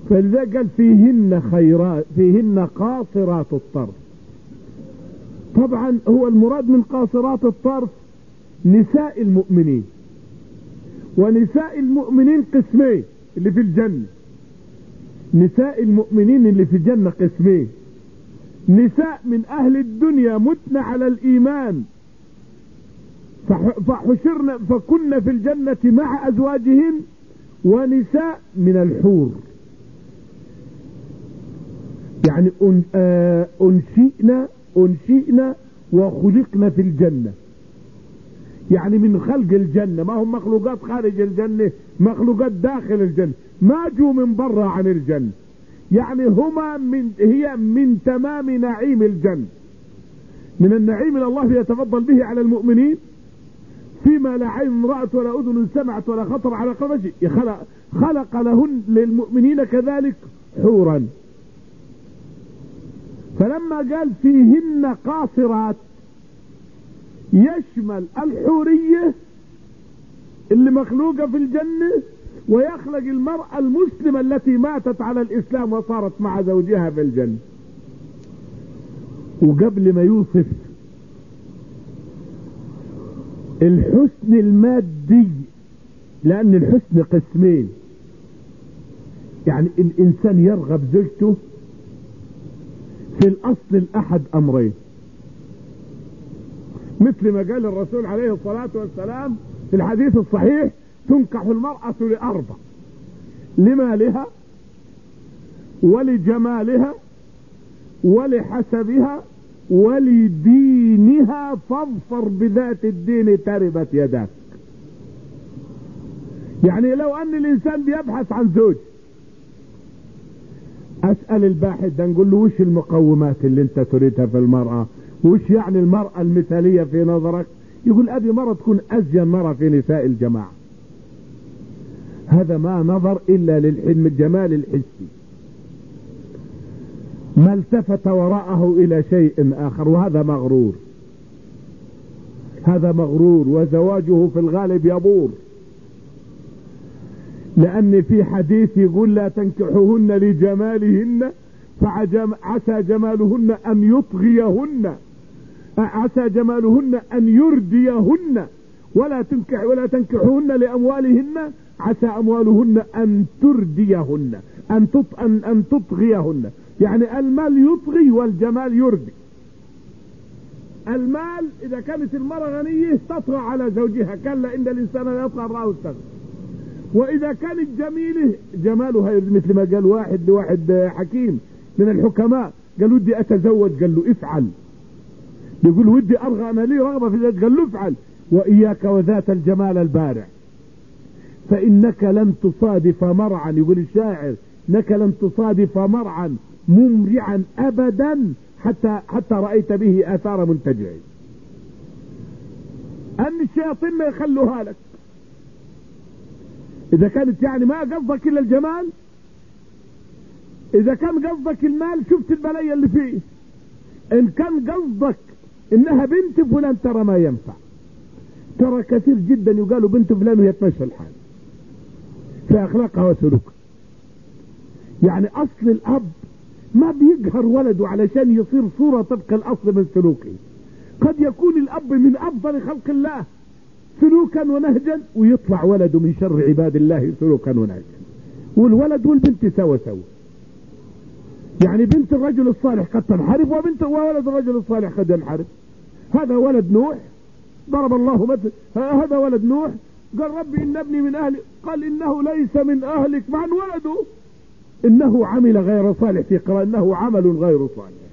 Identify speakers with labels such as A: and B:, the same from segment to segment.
A: فلذلك قال فيهن خيرات، فيهن قاصرات الطرف. طبعا هو المراد من قاصرات الطرف نساء المؤمنين، ونساء المؤمنين قسمين اللي في الجنة. نساء المؤمنين اللي في الجنة قسمين: نساء من أهل الدنيا متن على الإيمان فحشرنا فكنا في الجنة مع أزواجهن، ونساء من الحور، يعني أنشئنا وخلقنا في الجنة، يعني من خلق الجنة، ما هم مخلوقات خارج الجنة، مخلوقات داخل الجنة، ما جو من برا عن الجنة، يعني هي من تمام نعيم الجنة، من النعيم اللي الله يتفضل به على المؤمنين، فيما لا عين رأت ولا أذن سمعت ولا خطر على قلب شيء. خلق لهن للمؤمنين كذلك حورا. فلما قال فيهن قاصرات يشمل الحورية اللي مخلوقة في الجنة، ويخلق المرأة المسلمة التي ماتت على الإسلام وصارت مع زوجها في الجنة. وقبل ما يوصف الحسن المادي، لأن الحسن قسمين، يعني الإنسان يرغب زوجته في الأصل الأحد أمرين، مثل ما قال الرسول عليه الصلاة والسلام في الحديث الصحيح: تنكح المرأة لأربع: لمالها ولجمالها ولحسبها ولدينها، فاظفر بذات الدين تربت يداك. يعني لو أن الإنسان بيبحث عن زوج، أسأل الباحث ده نقول له: وش المقومات اللي انت تريدها في المرأة؟ وش يعني المرأة المثالية في نظرك؟ يقول: أبي مرة تكون أزين مرة في نساء الجماعة. هذا ما نظر إلا للجمال الحسي، ما التفت وراءه إلى شيء آخر، وهذا مغرور. هذا مغرور، وزواجه في الغالب يبور، لأن في حديث يقول: لا تنكحوهن لجمالهن فعسى جمالهن أن يطغيهن، عسى جمالهن أن يرديهن، ولا تنكحوهن لأموالهن عسى أموالهن أن ترديهن، أن تطغيهن. يعني المال يطغي والجمال يردي. المال إذا كانت المرأة غنية تطغى على زوجها، كلا إن الإنسان لا يطغى رآه استغنى. وإذا كانت جميلة جمالها يرضي، مثل ما قال واحد لواحد حكيم من الحكماء، قال: ودي أتزوج، قال له: افعل. يقول: ودي أرغى، أنا لي رغبة في ذلك، قال له: افعل. وإياك وذات الجمال البارع، فإنك لن تصادف مرعا، يقول الشاعر: إنك لن تصادف مرعا ممرعا أبدا حتى رأيت به آثار منتجعين. أن الشياطين ما يخلوها لك. إذا كانت يعني ما قصدك إلا الجمال، إذا كان قصدك المال شفت البلايا اللي فيه. إن كان قصدك إنها بنت فلان ترى ما ينفع. ترى كثير جدا يقالوا بنت فلان وهي تمشي الحال في أخلاقها وسلوكها. يعني أصل الأب ما بيقهر ولده علشان يصير صورة طبق الأصل من سلوكه. قد يكون الأب من أفضل خلق الله سلوكا ونهجا، ويطلع ولده من شر عباد الله سلوكا ونهجا. والولد والبنت سوا سوا. يعني بنت الرجل الصالح قد تنحرف، وولد الرجل الصالح قد ينحرف. هذا ولد نوح ضرب الله مثل، هذا ولد نوح قال: ربي إن ابني من أهلي، قال: إنه ليس من أهلك، مع ولده إنه عمل غير صالح، في قراءة إنه عمل غير صالح.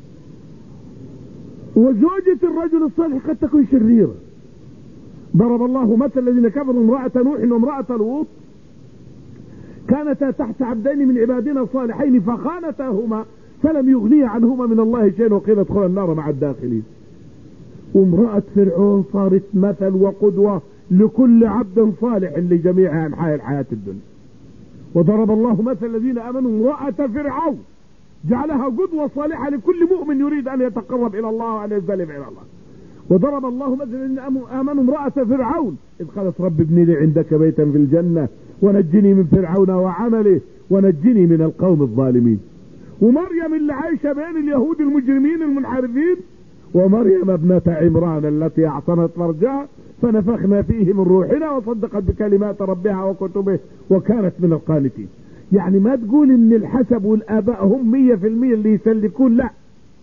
A: وزوجة الرجل الصالح قد تكون شريرة. ضرب الله مثل الذين كفروا امرأة نوح وامرأة لوط كانتا تحت عبدين من عبادنا صالحين فخانتاهما فلم يغنيا عنهما من الله شيئا وقيل ادخلا النار مع الداخلين. وامرأة فرعون صارت مثل وقدوة لكل عبد صالح لجميع أنحاء الحياة الدنيا. وضرب الله مثل الذين آمنوا امرأة فرعون جعلها قدوة صالحة لكل مؤمن يريد أن يتقرب إلى الله وأن يزدلف إلى الله. وضرب الله مثل الذين آمنوا امرأة فرعون إذ قالت: رب ابني لي عندك بيتا في الجنة ونجني من فرعون وعمله ونجني من القوم الظالمين. ومريم اللي عايشة بين اليهود المجرمين المنحرفين، ومريم ابنة عمران التي اعصمت فرجها فنفخنا فيه من روحنا وصدقت بكلمات ربها وكتبه وكانت من القانتين. يعني ما تقول ان الحسب والاباء هم 100% اللي يسلكون، لا.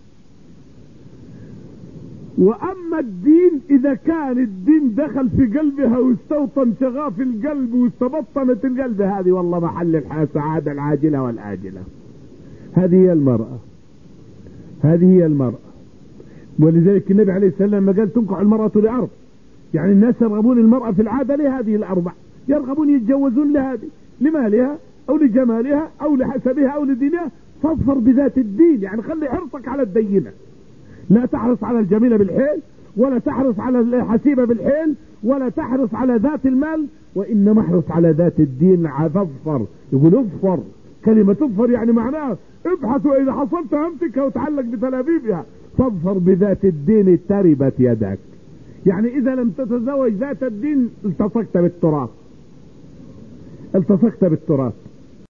A: واما الدين اذا كان الدين دخل في قلبها واستوطن شغاف القلب واستبطنت القلب، هذه والله محل السعادة العاجلة والآجلة. هذه هي المرأة، هذه هي المرأة. ولذلك النبي عليه السلام لما قال تنكح المرأة لأربع، يعني الناس يرغبون المرأة في العادة لهذه الأربع، يرغبون يتجوزون لهذه، لمالها أو لجمالها أو لحسبها أو لدينها. فاظفر بذات الدين، يعني خلي حرصك على الدينة، لا تحرص على الجميلة بالحيل، ولا تحرص على الحسيبة بالحيل، ولا تحرص على ذات المال، وإنما احرص على ذات الدين. فاظفر، يقول اظفر، كلمة اظفر يعني معناها ابحث، وإذا حصلت امسكها وتعلق بتلابيبها. فاظفر بذات الدين تربت يدك، يعني إذا لم تتزوج ذات الدين التصقت بالتراث، التصقت بالتراث.